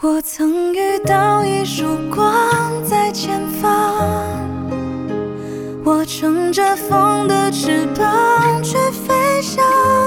我曾遇到一束光在前方，我乘着风的翅膀去飞翔。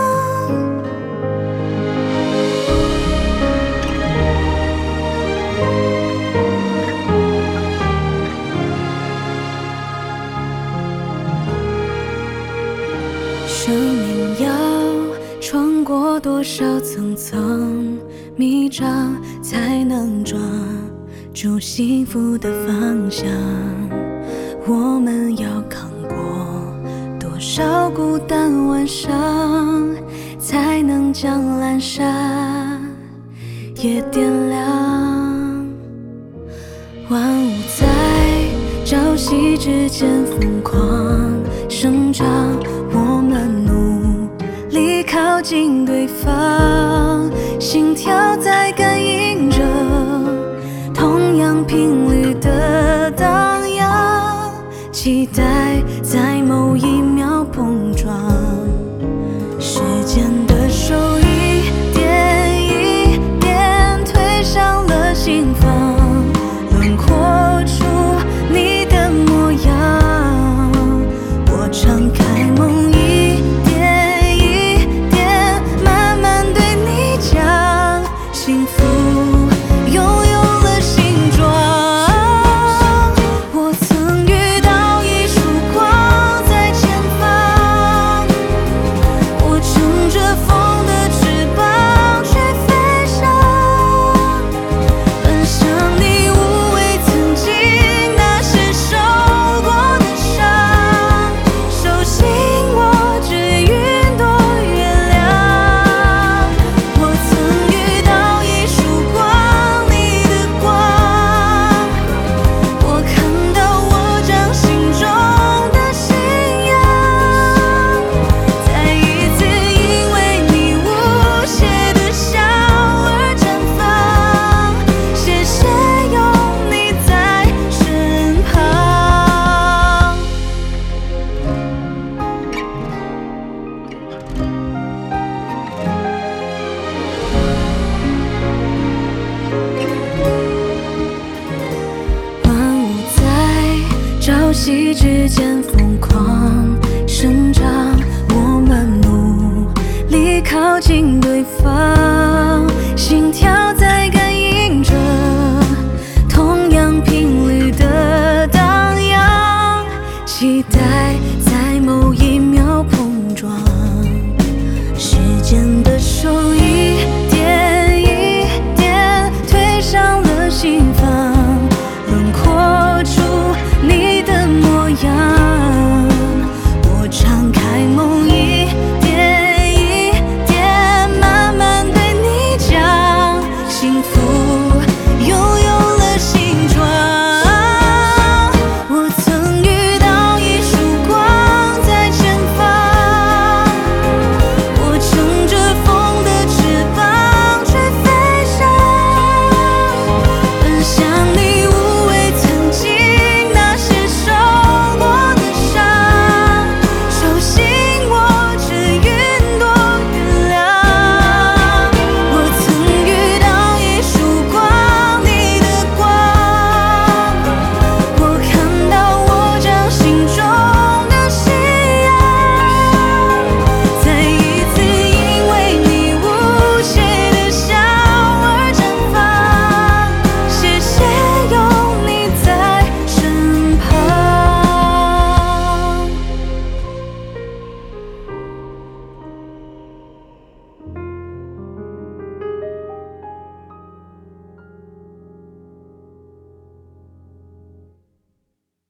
生命要穿过多少层层迷障，才能抓住幸福的方向？我们要扛过多少孤单晚上，才能将阑珊也点亮？万物在朝夕之间疯狂生长，我们努力靠近对方，心跳在感应着同样频率的荡漾，期待在某一秒碰撞，时间的手一点一点推向了心房，轮廓出你的模样，我敞开梦一点一点慢慢对你讲，幸福拥有了形状。我曾遇到一束光在前方，我乘着风的翅膀去飞翔，奔向你无畏曾经那些受过的伤，手心握着云朵月亮。我曾遇到一束光，你的光，我看到我掌心中的信仰，再一次因为你无邪的笑而绽放，谢谢有你在身旁。万物在朝夕之间